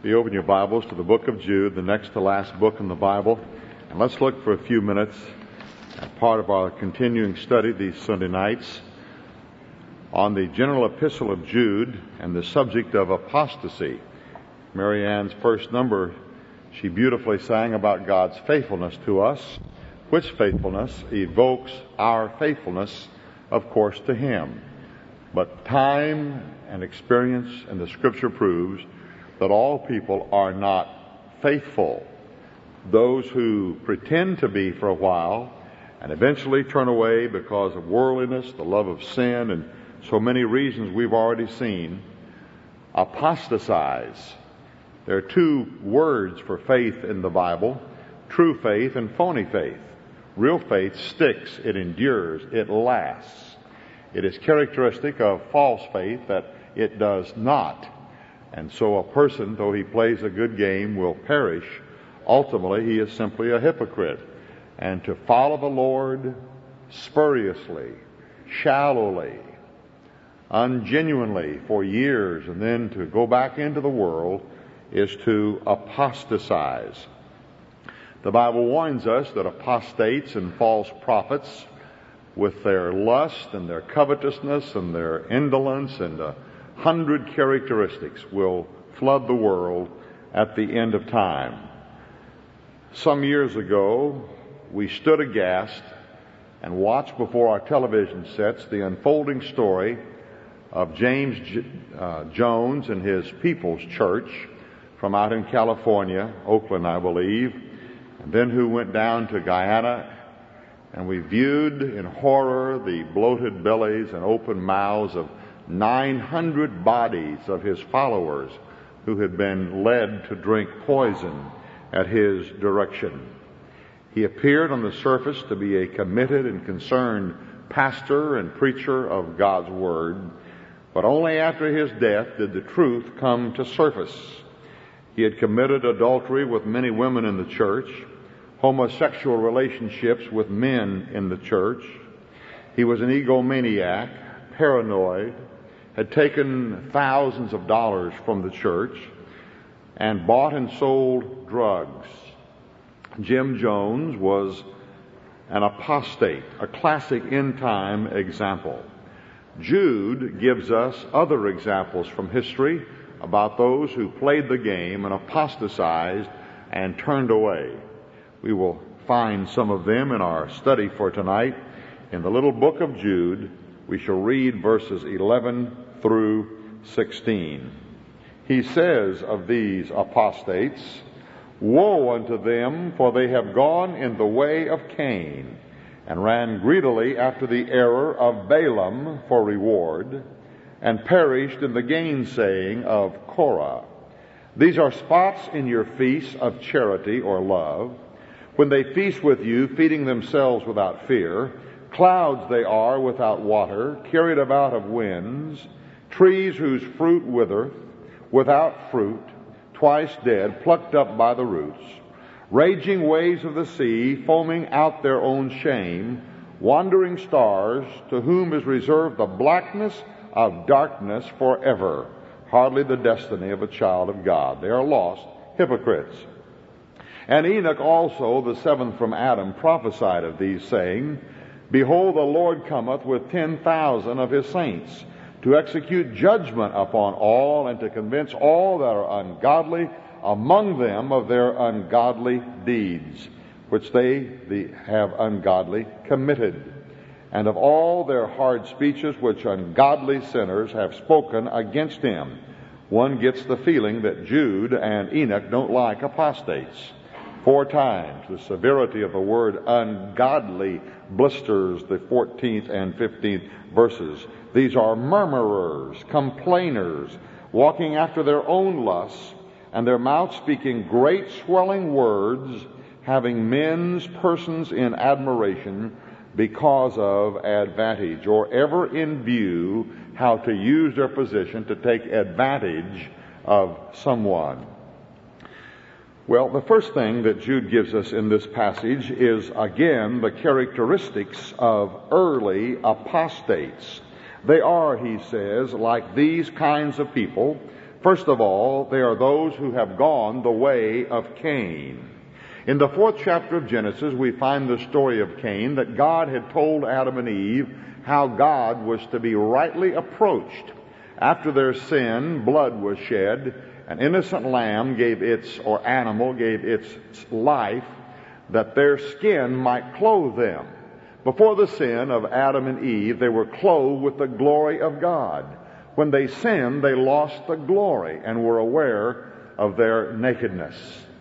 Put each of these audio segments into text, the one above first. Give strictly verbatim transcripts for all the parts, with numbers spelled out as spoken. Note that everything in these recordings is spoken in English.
You open your Bibles to the book of Jude, the next to last book in the Bible, and let's look for a few minutes at part of our continuing study these Sunday nights on the general epistle of Jude and the subject of apostasy. Mary Ann's first number, she beautifully sang about God's faithfulness to us, which faithfulness evokes our faithfulness, of course, to Him. But time and experience and the Scripture proves that all people are not faithful. Those who pretend to be for a while and eventually turn away because of worldliness, the love of sin, and so many reasons we've already seen, apostatize. There are two words for faith in the Bible, true faith and phony faith. Real faith sticks, it endures, it lasts. It is characteristic of false faith that it does not. And so a person, though he plays a good game, will perish. Ultimately, he is simply a hypocrite. And to follow the Lord spuriously, shallowly, ungenuinely for years, and then to go back into the world is to apostatize. The Bible warns us that apostates and false prophets, with their lust and their covetousness and their indolence and a hundred characteristics, will flood the world at the end of time. Some years ago, we stood aghast and watched before our television sets the unfolding story of James J- uh, Jones and his People's Church from out in California, Oakland, I believe, and then who went down to Guyana. And we viewed in horror the bloated bellies and open mouths of nine hundred bodies of his followers who had been led to drink poison at his direction. He appeared on the surface to be a committed and concerned pastor and preacher of God's Word, but only after his death did the truth come to surface. He had committed adultery with many women in the church, homosexual relationships with men in the church. He was an egomaniac, paranoid, had taken thousands of dollars from the church, and bought and sold drugs. Jim Jones was an apostate, a classic end-time example. Jude gives us other examples from history about those who played the game and apostatized and turned away. We will find some of them in our study for tonight. In the little book of Jude, we shall read verses eleven through sixteen. He says of these apostates, "Woe unto them, for they have gone in the way of Cain, and ran greedily after the error of Balaam for reward, and perished in the gainsaying of Korah. These are spots in your feasts of charity or love, when they feast with you, feeding themselves without fear. Clouds they are without water, carried about of winds, trees whose fruit withereth, without fruit, twice dead, plucked up by the roots, raging waves of the sea, foaming out their own shame, wandering stars, to whom is reserved the blackness of darkness forever, hardly the destiny of a child of God." They are lost hypocrites. And Enoch also, the seventh from Adam, prophesied of these, saying, "Behold, the Lord cometh with ten thousand of his saints, to execute judgment upon all, and to convince all that are ungodly among them of their ungodly deeds, which they the, have ungodly committed, and of all their hard speeches which ungodly sinners have spoken against him." One gets the feeling that Jude and Enoch don't like apostates. Four times the severity of the word ungodly blisters the fourteenth and fifteenth verses. These are murmurers, complainers, walking after their own lusts, and their mouth speaking great swelling words, having men's persons in admiration because of advantage, or ever in view how to use their position to take advantage of someone. Well, the first thing that Jude gives us in this passage is, again, the characteristics of early apostates. They are, he says, like these kinds of people, First of all, they are those who have gone the way of Cain. In the fourth chapter of Genesis, we find the story of Cain, that God had told Adam and Eve how God was to be rightly approached. After their sin, blood was shed. An innocent lamb gave its, or animal gave its life, that their skin might clothe them. Before the sin of Adam and Eve, they were clothed with the glory of God. When they sinned, they lost the glory and were aware of their nakedness.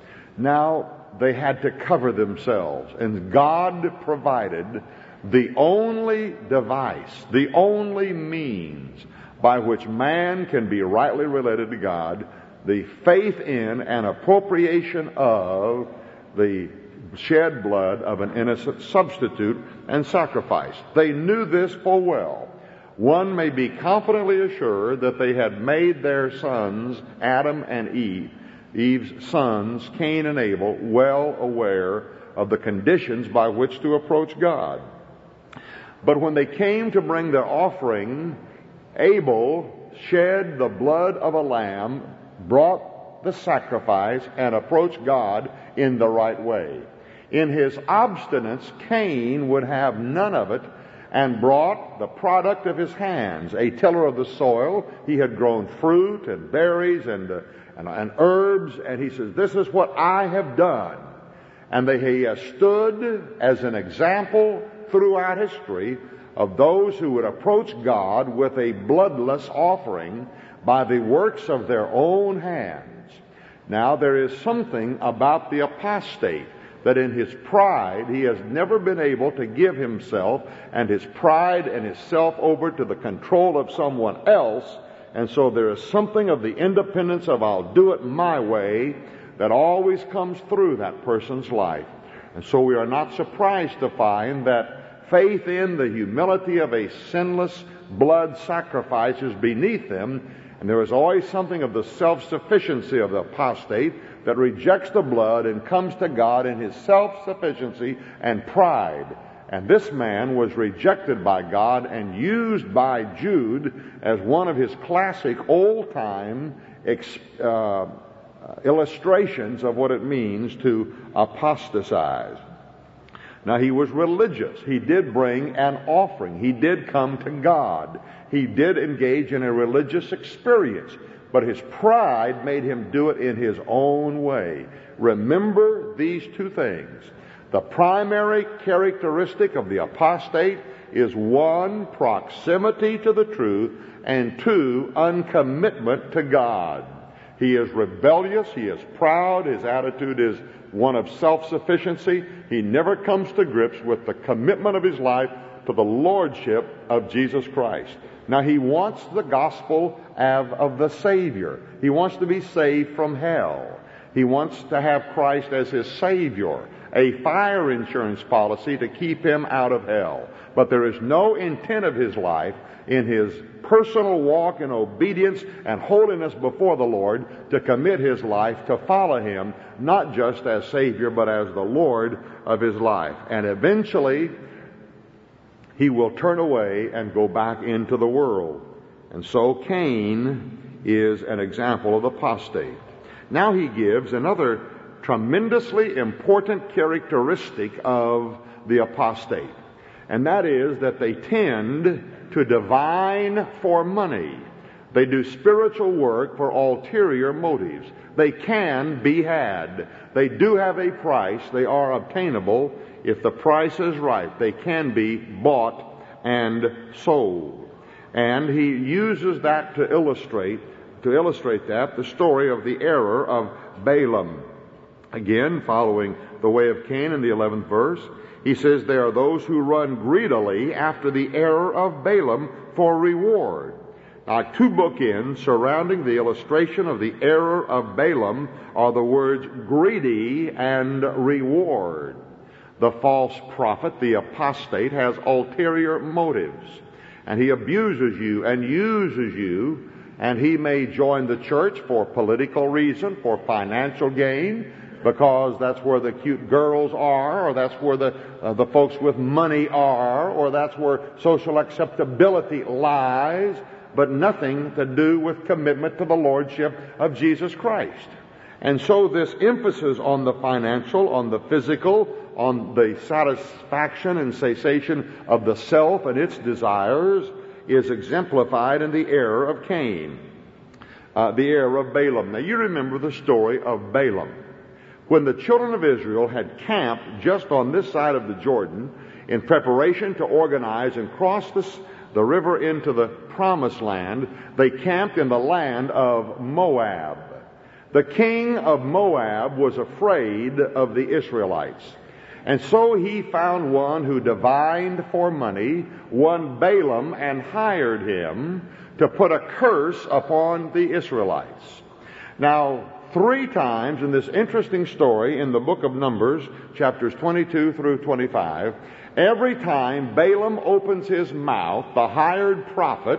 Now they had to cover themselves, and God provided the only device, the only means by which man can be rightly related to God, the faith in and appropriation of the shed blood of an innocent substitute and sacrifice. They knew this full well. One may be confidently assured that they had made their sons, Adam and Eve, Eve's sons, Cain and Abel, well aware of the conditions by which to approach God. But when they came to bring their offering, Abel shed the blood of a lamb, brought the sacrifice, and approached God in the right way. In his obstinance, Cain would have none of it, and brought the product of his hands, a tiller of the soil. He had grown fruit and berries and, uh, and, and herbs, and he says, "This is what I have done." And they, he has stood as an example throughout history of those who would approach God with a bloodless offering by the works of their own hands. Now, there is something about the apostate that in his pride he has never been able to give himself and his pride and his self over to the control of someone else. And so there is something of the independence of "I'll do it my way" that always comes through that person's life. And so we are not surprised to find that faith in the humility of a sinless blood sacrifice is beneath them. And there is always something of the self-sufficiency of the apostate that rejects the blood and comes to God in his self-sufficiency and pride. And this man was rejected by God and used by Jude as one of his classic old-time uh, illustrations of what it means to apostatize. Now, he was religious. He did bring an offering. He did come to God. He did engage in a religious experience. But his pride made him do it in his own way. Remember these two things. The primary characteristic of the apostate is, one, proximity to the truth, and two, uncommitment to God. He is rebellious. He is proud. His attitude is one of self-sufficiency. He never comes to grips with the commitment of his life to the lordship of Jesus Christ. Now, he wants the gospel of, of the Savior. He wants to be saved from hell. He wants to have Christ as his Savior, a fire insurance policy to keep him out of hell. But there is no intent of his life in his personal walk in obedience and holiness before the Lord to commit his life to follow him, not just as Savior, but as the Lord of his life. And eventually, he will turn away and go back into the world. And so Cain is an example of the apostate. Now he gives another tremendously important characteristic of the apostate. And that is that they tend to divine for money. They do spiritual work for ulterior motives. They can be had. They do have a price. They are obtainable. If the price is right, they can be bought and sold. And he uses that to illustrate, to illustrate that, the story of the error of Balaam. Again, following the way of Cain in the eleventh verse, he says, "There are those who run greedily after the error of Balaam for reward." Now, two bookends surrounding the illustration of the error of Balaam are the words greedy and reward. The false prophet, the apostate, has ulterior motives, and he abuses you and uses you, and he may join the church for political reason, for financial gain, because that's where the cute girls are, or that's where the uh, the folks with money are, or that's where social acceptability lies. but nothing to do with commitment to the lordship of Jesus Christ. And so this emphasis on the financial, on the physical, on the satisfaction and cessation of the self and its desires is exemplified in the error of Cain, uh, the error of Balaam. Now you remember the story of Balaam. When the children of Israel had camped just on this side of the Jordan in preparation to organize and cross this, the river into the promised land, they camped in the land of Moab. The king of Moab was afraid of the Israelites. And so he found one who divined for money, one Balaam, and hired him to put a curse upon the Israelites. Now, three times in this interesting story in the book of Numbers, chapters twenty-two through twenty-five, every time Balaam opens his mouth, the hired prophet,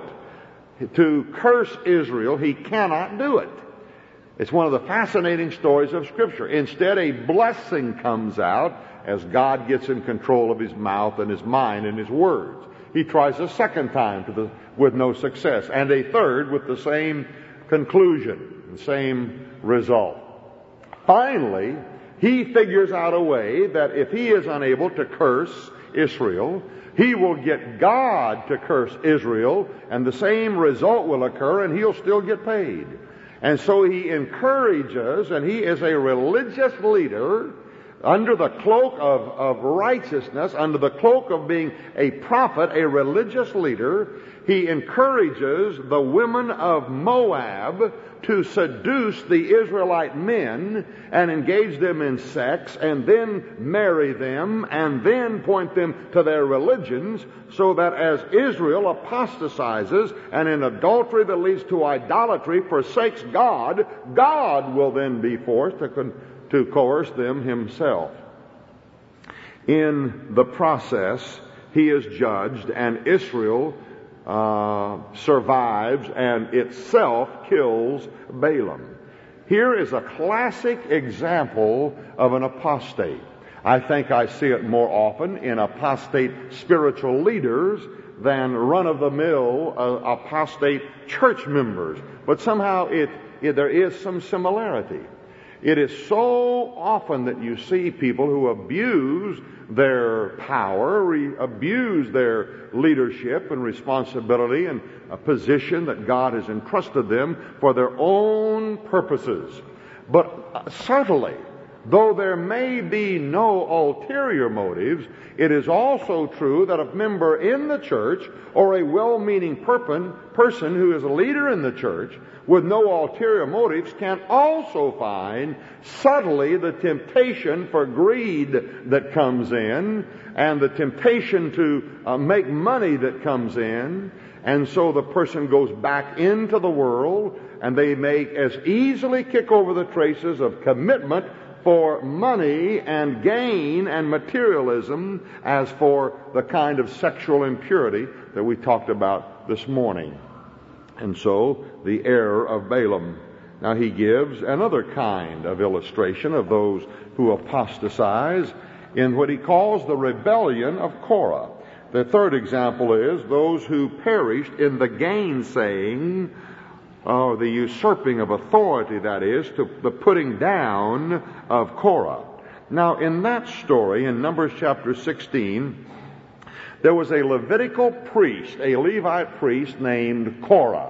to curse Israel, he cannot do it. It's one of the fascinating stories of Scripture. Instead, a blessing comes out as God gets in control of his mouth and his mind and his words. He tries a second time to the, with no success, and a third with the same conclusion, the same result. Finally, he figures out a way that if he is unable to curse Israel, he will get God to curse Israel, and the same result will occur, and he'll still get paid. And so he encourages, and he is a religious leader under the cloak of, of righteousness, under the cloak of being a prophet, a religious leader. He encourages the women of Moab to seduce the Israelite men and engage them in sex and then marry them and then point them to their religions, so that as Israel apostatizes and in adultery that leads to idolatry forsakes God, God will then be forced to, con- to coerce them himself. In the process, he is judged, and Israel Uh, survives and itself kills Balaam. Here is a classic example of an apostate. I think I see it more often in apostate spiritual leaders than run-of-the-mill uh, apostate church members. But somehow it, it, there is some similarity. It is so often that you see people who abuse their power, re- abuse their leadership and responsibility and a position that God has entrusted them for their own purposes. But uh, certainly, though there may be no ulterior motives, it is also true that a member in the church or a well-meaning person, person who is a leader in the church with no ulterior motives can also find subtly the temptation for greed that comes in and the temptation to uh, make money that comes in. And so the person goes back into the world, and they may as easily kick over the traces of commitment for money and gain and materialism as for the kind of sexual impurity that we talked about this morning. And so, the error of Balaam. Now he gives another kind of illustration of those who apostatize in what he calls the rebellion of Korah. The third example is those who perished in the gainsaying, or the usurping of authority, that is, to the putting down of Korah. Now in that story, in Numbers chapter sixteen, there was a Levitical priest, a Levite priest named Korah.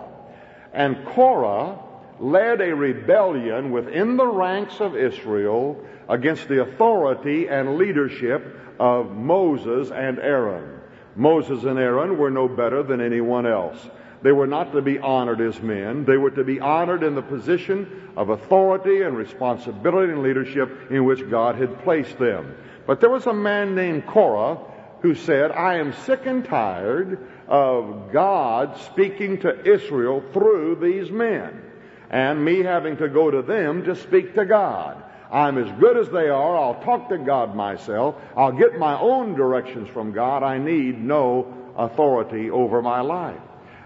And Korah led a rebellion within the ranks of Israel against the authority and leadership of Moses and Aaron. Moses and Aaron were no better than anyone else. They were not to be honored as men. They were to be honored in the position of authority and responsibility and leadership in which God had placed them. But there was a man named Korah who said, I am sick and tired of God speaking to Israel through these men, and me having to go to them to speak to God. I'm as good as they are. I'll talk to God myself. I'll get my own directions from God. I need no authority over my life.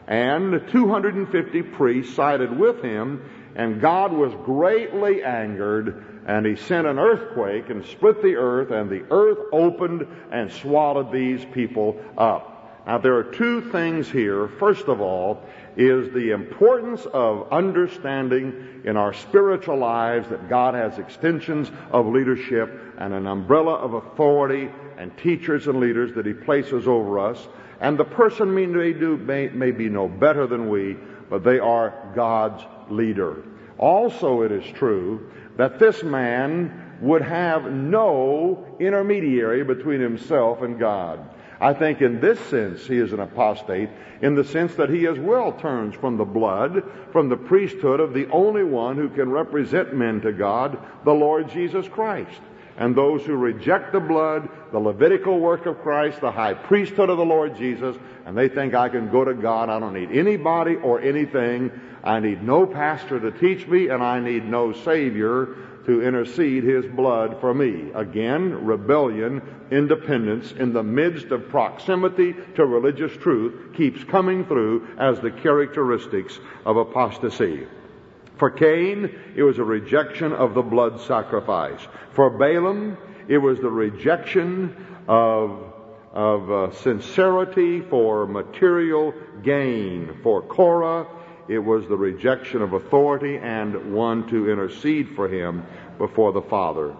And two hundred fifty priests sided with him, and God was greatly angered, and he sent an earthquake and split the earth, and the earth opened and swallowed these people up. Now, there are two things here. First of all, is the importance of understanding in our spiritual lives that God has extensions of leadership and an umbrella of authority and teachers and leaders that He places over us. And the person may, do, may, may be no better than we, but they are God's leader. Also, it is true that this man would have no intermediary between himself and God. I think in this sense he is an apostate, in the sense that he as well turns from the blood, from the priesthood of the only one who can represent men to God, the Lord Jesus Christ. And those who reject the blood, the Levitical work of Christ, the high priesthood of the Lord Jesus, and they think I can go to God, I don't need anybody or anything, I need no pastor to teach me, and I need no Savior to intercede His blood for me. Again, rebellion, independence in the midst of proximity to religious truth keeps coming through as the characteristics of apostasy. For Cain, it was a rejection of the blood sacrifice. For Balaam, it was the rejection of, of uh, sincerity for material gain. For Korah, it was the rejection of authority and one to intercede for him before the Father.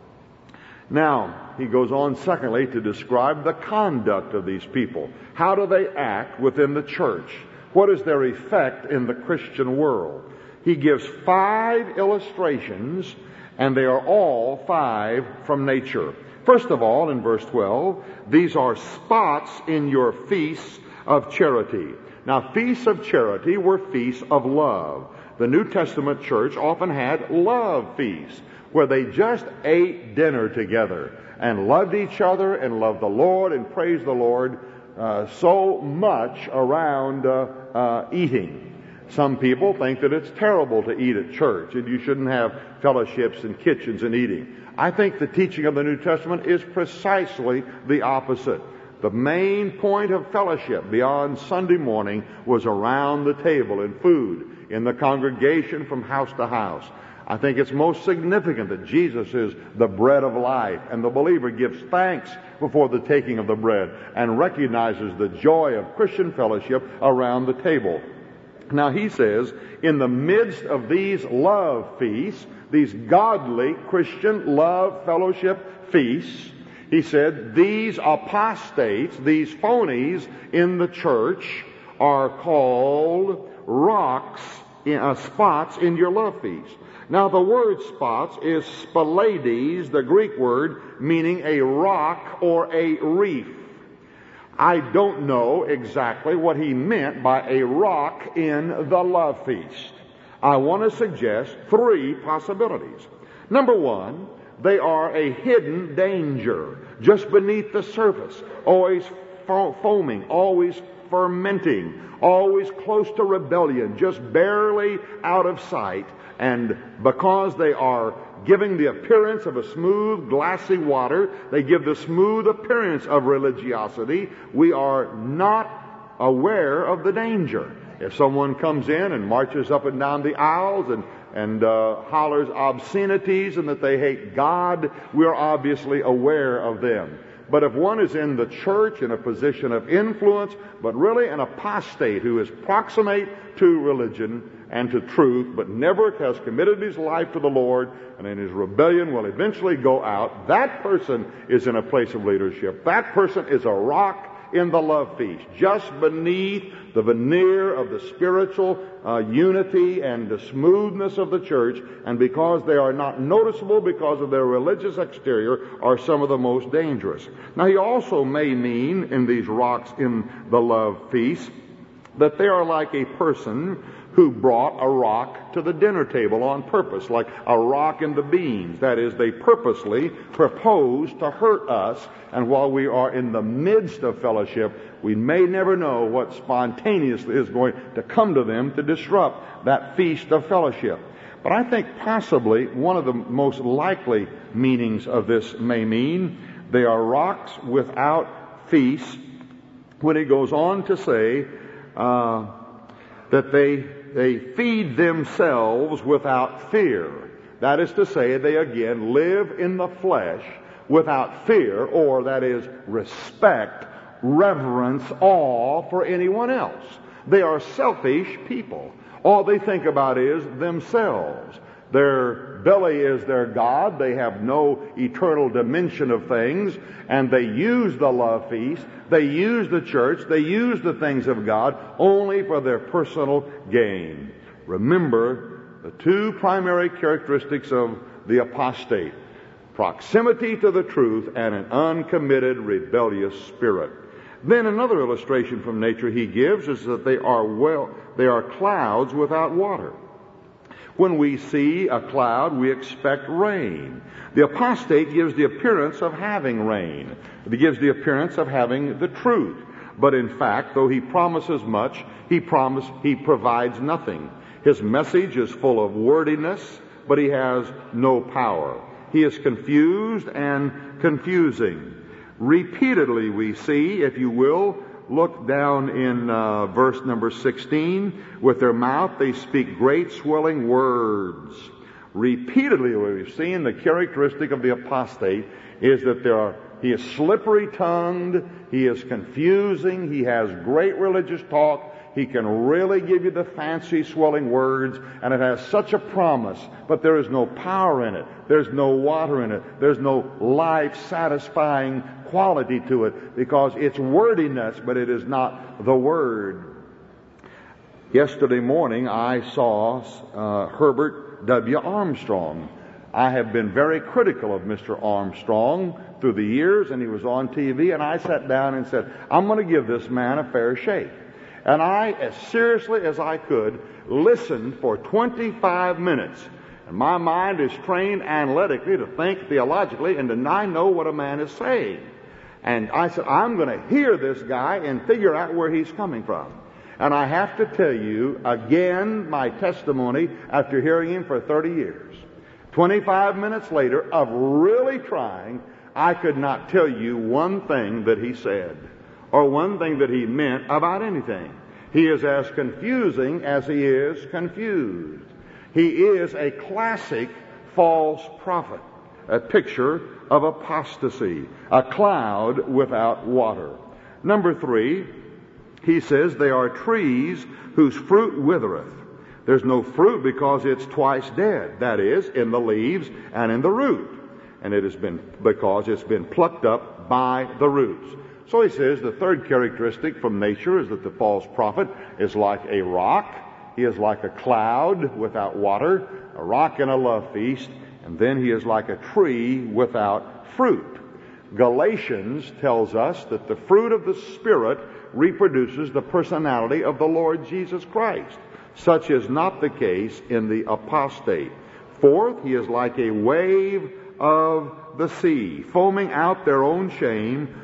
Now, he goes on, secondly, to describe the conduct of these people. How do they act within the church? What is their effect in the Christian world? He gives five illustrations, and they are all five from nature. First of all, in verse twelve, these are spots in your feasts of charity. Now, feasts of charity were feasts of love. The New Testament church often had love feasts, where they just ate dinner together and loved each other and loved the Lord and praised the Lord uh, so much around uh, uh, eating. Some people think that it's terrible to eat at church and you shouldn't have fellowships and kitchens and eating. I think the teaching of the New Testament is precisely the opposite. The main point of fellowship beyond Sunday morning was around the table in food, in the congregation from house to house. I think it's most significant that Jesus is the bread of life, and the believer gives thanks before the taking of the bread and recognizes the joy of Christian fellowship around the table. Now he says, in the midst of these love feasts, these godly Christian love fellowship feasts, he said, these apostates, these phonies in the church are called rocks, in, uh, spots in your love feast. Now the word spots is spalades, the Greek word meaning a rock or a reef. I don't know exactly what he meant by a rock in the love feast. I want to suggest three possibilities. Number one, they are a hidden danger, just beneath the surface, always fo- foaming, always fermenting, always close to rebellion, just barely out of sight. And because they are giving the appearance of a smooth, glassy water, they give the smooth appearance of religiosity, we are not aware of the danger. If someone comes in and marches up and down the aisles and and uh, hollers obscenities and that they hate God, we're obviously aware of them. But if one is in the church in a position of influence, but really an apostate who is proximate to religion and to truth, but never has committed his life to the Lord, and in his rebellion will eventually go out, that person is in a place of leadership. That person is a rock in the love feast, just beneath the veneer of the spiritual uh, unity and the smoothness of the church, and because they are not noticeable because of their religious exterior, are some of the most dangerous. Now, he also may mean in these rocks in the love feast that they are like a person who brought a rock to the dinner table on purpose, like a rock in the beans. That is, they purposely propose to hurt us, and while we are in the midst of fellowship, we may never know what spontaneously is going to come to them to disrupt that feast of fellowship. But I think possibly one of the most likely meanings of this may mean they are rocks without feasts, when he goes on to say uh, that they They feed themselves without fear. That is to say, they again live in the flesh without fear, or that is respect reverence, awe for anyone else. They are selfish people. All they think about is themselves. Their belly is their God. They have no eternal dimension of things, and they use the love feast, they use the church, they use the things of God only for their personal gain. Remember the two primary characteristics of the apostate: proximity to the truth and an uncommitted, rebellious spirit. Then another illustration from nature he gives is that they are well, they are clouds without water. When we see a cloud, we expect rain. The apostate gives the appearance of having rain. He gives the appearance of having the truth. But in fact, though he promises much, he promise, he provides nothing. His message is full of wordiness, but he has no power. He is confused and confusing. Repeatedly we see, if you will, look down in uh, verse number sixteen. With their mouth they speak great swelling words. Repeatedly we've seen the characteristic of the apostate is that there are, he is slippery-tongued, he is confusing, he has great religious talk, he can really give you the fancy swelling words, and it has such a promise, but there is no power in it. There's no water in it. There's no life-satisfying quality to it, because it's wordiness, but it is not the Word. Yesterday morning I saw uh, Herbert W. Armstrong. I have been very critical of Mister Armstrong through the years, and he was on T V, and I sat down and said, I'm going to give this man a fair shake. And I, as seriously as I could, listened for twenty-five minutes. And my mind is trained analytically to think theologically and to not know what a man is saying. And I said, I'm going to hear this guy and figure out where he's coming from. And I have to tell you, again, my testimony after hearing him for thirty years. twenty-five minutes later of really trying, I could not tell you one thing that he said or one thing that he meant about anything. He is as confusing as he is confused. He is a classic false prophet, a picture of apostasy, a cloud without water. Number three, he says they are trees whose fruit withereth. There's no fruit because it's twice dead, that is, in the leaves and in the root. And it has been because it's been plucked up by the roots. So he says the third characteristic from nature is that the false prophet is like a rock. He is like a cloud without water, a rock in a love feast, and then he is like a tree without fruit. Galatians tells us that the fruit of the Spirit reproduces the personality of the Lord Jesus Christ. Such is not the case in the apostate. Fourth, he is like a wave of the sea, foaming out their own shame,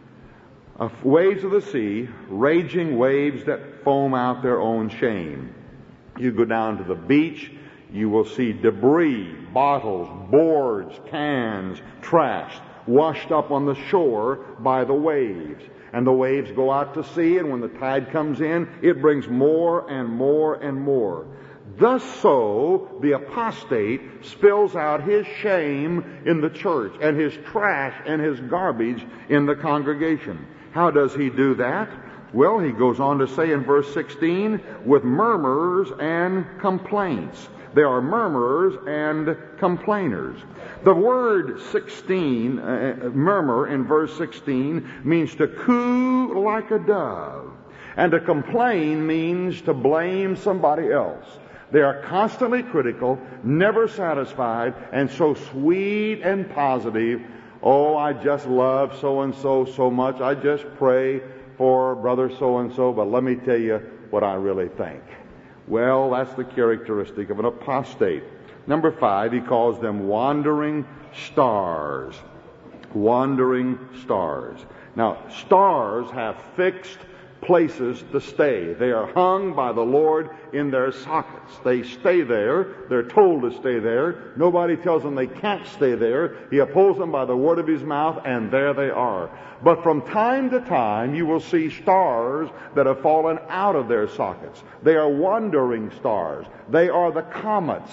uh, waves of the sea, raging waves that foam out their own shame. You go down to the beach, you will see debris, bottles, boards, cans, trash, washed up on the shore by the waves. And the waves go out to sea, and when the tide comes in, it brings more and more and more. Thus so, the apostate spills out his shame in the church, and his trash and his garbage in the congregation. How does he do that? Well, he goes on to say in verse sixteen, with murmurs and complaints. There are murmurers and complainers. The word sixteen, uh, murmur in verse sixteen, means to coo like a dove. And to complain means to blame somebody else. They are constantly critical, never satisfied, and so sweet and positive. Oh, I just love so-and-so so much. I just pray for brother so-and-so, but let me tell you what I really think. Well, that's the characteristic of an apostate. Number five, he calls them wandering stars. Wandering stars. Now, stars have fixed places to stay. They are hung by the Lord in their sockets. They stay there. They're told to stay there. Nobody tells them they can't stay there. He upholds them by the word of his mouth, and there they are. But from time to time, you will see stars that have fallen out of their sockets. They are wandering stars. They are the comets.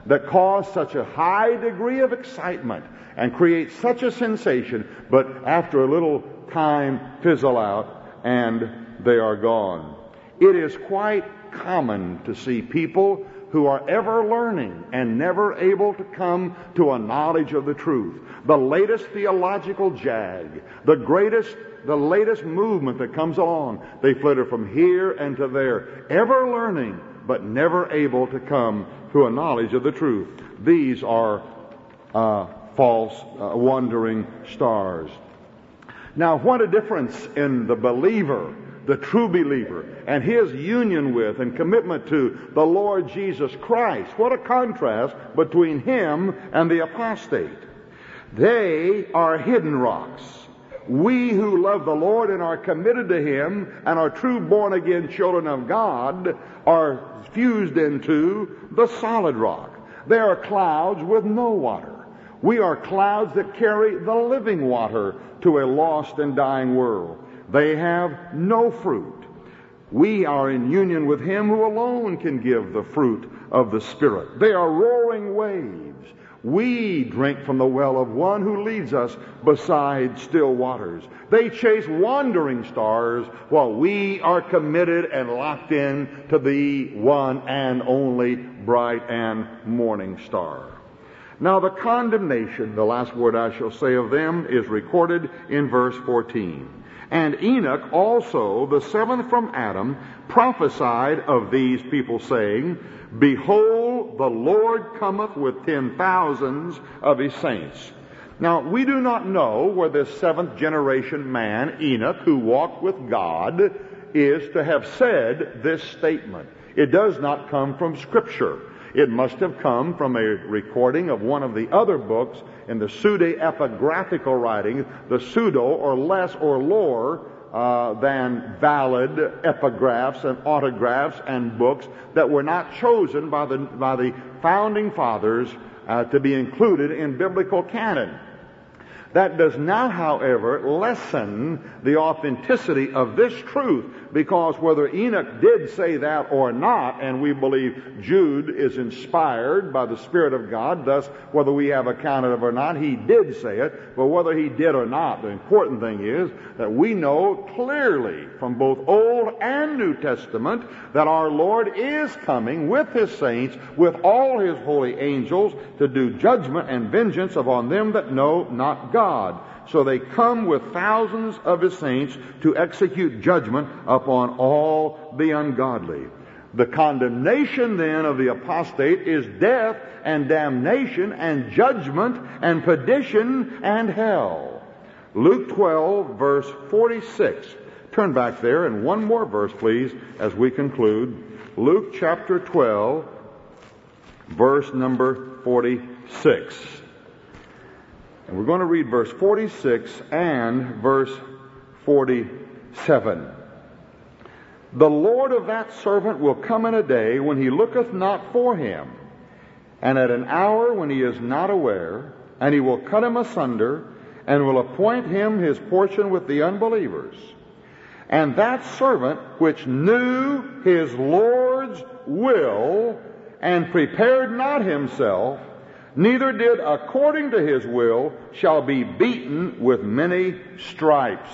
that cause such a high degree of excitement and create such a sensation, but after a little time fizzle out and they are gone. It is quite common to see people who are ever learning and never able to come to a knowledge of the truth. The latest theological jag, the greatest, the latest movement that comes along, they flitter from here and to there, ever learning, but never able to come to a knowledge of the truth. These are uh, false, uh, wandering stars. Now, what a difference in the believer, the true believer, and his union with and commitment to the Lord Jesus Christ. What a contrast between him and the apostate. They are hidden rocks. We who love the Lord and are committed to him and are true born-again children of God are fused into the solid rock. They are clouds with no water. We are clouds that carry the living water to a lost and dying world. They have no fruit. We are in union with him who alone can give the fruit of the Spirit. They are roaring waves. We drink from the well of one who leads us beside still waters. They chase wandering stars while we are committed and locked in to the one and only bright and morning star. Now the condemnation, the last word I shall say of them, is recorded in verse fourteen. And Enoch also, the seventh from Adam, prophesied of these people, saying, Behold, the Lord cometh with ten thousands of his saints. Now, we do not know where this seventh generation man, Enoch, who walked with God, is to have said this statement. It does not come from Scripture. It must have come from a recording of one of the other books in the pseudo-epigraphical writings, the pseudo or less or lower uh, than valid epigraphs and autographs and books that were not chosen by the, by the founding fathers uh, to be included in biblical canon. That does not, however, lessen the authenticity of this truth, because whether Enoch did say that or not, and we believe Jude is inspired by the Spirit of God, thus whether we have account of it or not, he did say it, but whether he did or not, the important thing is that we know clearly from both Old and New Testament that our Lord is coming with his saints, with all his holy angels, to do judgment and vengeance upon them that know not God. God. So they come with thousands of his saints to execute judgment upon all the ungodly. The condemnation then of the apostate is death and damnation and judgment and perdition and hell. Luke twelve, verse forty-six. Turn back there and one more verse, please, as we conclude. Luke chapter twelve, verse number forty-six. And we're going to read verse forty-six and verse forty-seven. The Lord of that servant will come in a day when he looketh not for him, and at an hour when he is not aware, and he will cut him asunder, and will appoint him his portion with the unbelievers. And that servant which knew his Lord's will, and prepared not himself, neither did according to his will, shall be beaten with many stripes.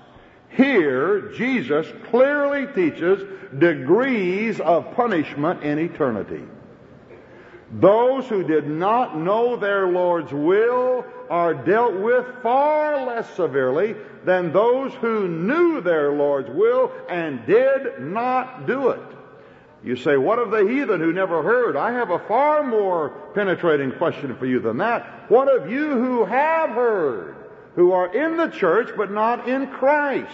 Here, Jesus clearly teaches degrees of punishment in eternity. Those who did not know their Lord's will are dealt with far less severely than those who knew their Lord's will and did not do it. You say, what of the heathen who never heard? I have a far more penetrating question for you than that. What of you who have heard, who are in the church but not in Christ?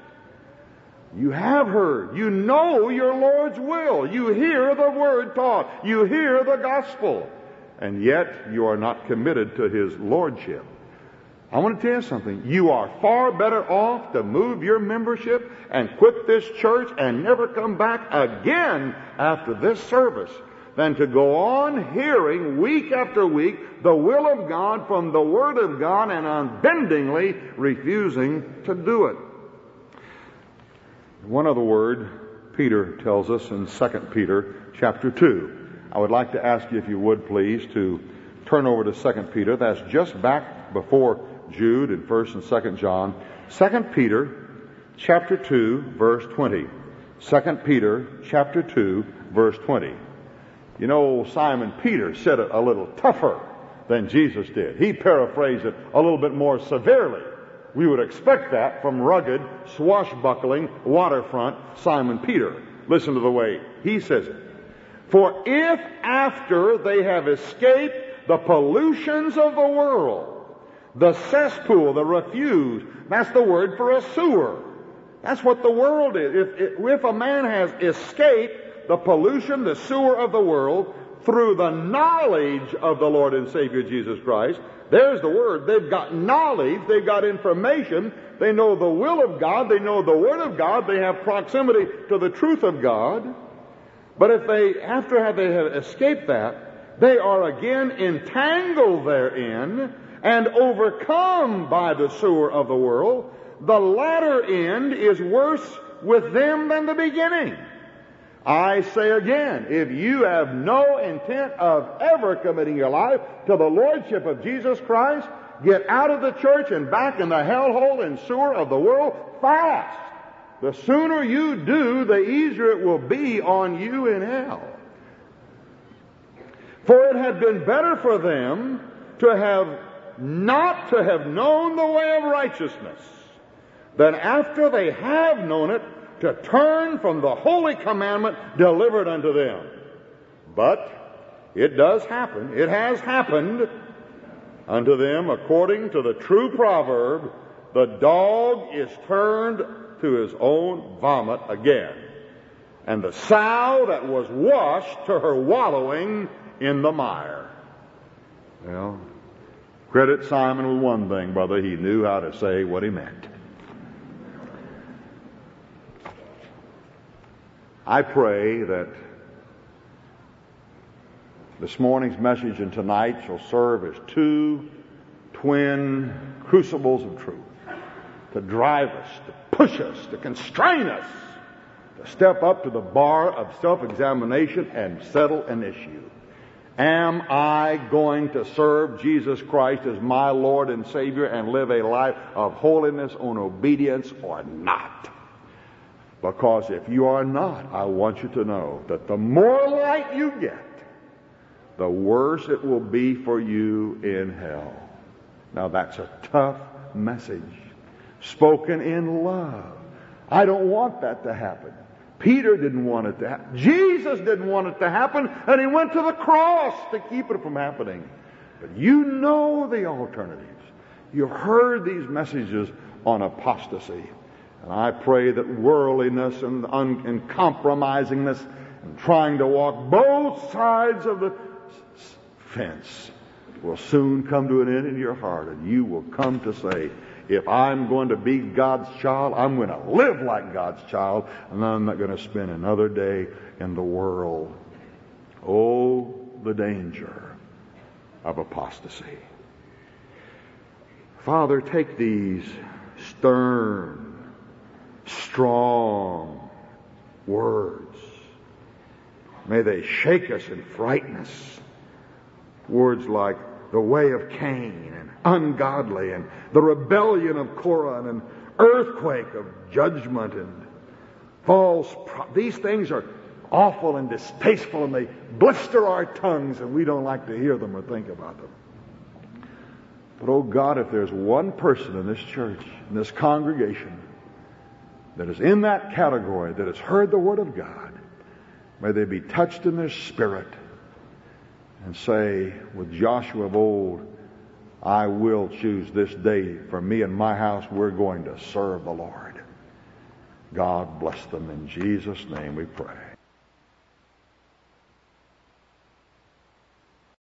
You have heard. You know your Lord's will. You hear the word taught. You hear the gospel. And yet you are not committed to his lordship. I want to tell you something. You are far better off to move your membership and quit this church and never come back again after this service than to go on hearing week after week the will of God from the Word of God and unbendingly refusing to do it. One other word Peter tells us in Second Peter chapter two. I would like to ask you, if you would please, to turn over to Second Peter. That's just back before Jude and First and Second John. Second Peter chapter two, verse twenty. Second Peter chapter two, verse twenty. You know, Simon Peter said it a little tougher than Jesus did. He paraphrased it a little bit more severely. We would expect that from rugged, swashbuckling, waterfront Simon Peter. Listen to the way he says it. For if after they have escaped the pollutions of the world, the cesspool, the refuse, that's the word for a sewer. That's what the world is. If, if, if a man has escaped the pollution, the sewer of the world, through the knowledge of the Lord and Savior Jesus Christ, there's the word. They've got knowledge, they've got information, they know the will of God, they know the Word of God, they have proximity to the truth of God. But if they, after they have escaped that, they are again entangled therein and overcome by the sewer of the world, the latter end is worse with them than the beginning. I say again, if you have no intent of ever committing your life to the Lordship of Jesus Christ, get out of the church and back in the hellhole and sewer of the world fast. The sooner you do, the easier it will be on you in hell. For it had been better for them to have not to have known the way of righteousness than after they have known it to turn from the holy commandment delivered unto them. But it does happen. It has happened unto them according to the true proverb, the dog is turned to his own vomit again, and the sow that was washed to her wallowing in the mire. Well, credit Simon with one thing, brother. He knew how to say what he meant. I pray that this morning's message and tonight shall serve as two twin crucibles of truth to drive us, to push us, to constrain us, to step up to the bar of self-examination and settle an issue. Am I going to serve Jesus Christ as my Lord and Savior and live a life of holiness and obedience or not? Because if you are not, I want you to know that the more light you get, the worse it will be for you in hell. Now that's a tough message, spoken in love. I don't want that to happen. Peter didn't want it to happen. Jesus didn't want it to happen, and he went to the cross to keep it from happening. But you know the alternatives. You've heard these messages on apostasy. And I pray that worldliness and, un- and compromisingness and trying to walk both sides of the s- fence will soon come to an end in your heart, and you will come to say, if I'm going to be God's child, I'm going to live like God's child, and I'm not going to spend another day in the world. Oh, the danger of apostasy. Father, take these stern, strong words. May they shake us and frighten us. Words like the way of Cain and ungodly and the rebellion of Korah and an earthquake of judgment and false pro- these things are awful and distasteful, and they blister our tongues, and we don't like to hear them or think about them. But oh God, if there's one person in this church, in this congregation, that is in that category, that has heard the Word of God, may they be touched in their spirit and say, with Joshua of old, I will choose this day for me and my house, we're going to serve the Lord. God bless them. In Jesus' name we pray.